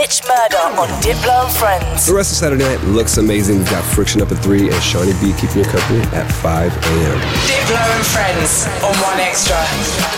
Mitch Murder on Diplo and Friends. The rest of Saturday night looks amazing. We've got Friction up at 3 and Shawnee B keeping you company at 5 a.m. Diplo and Friends on 1Xtra.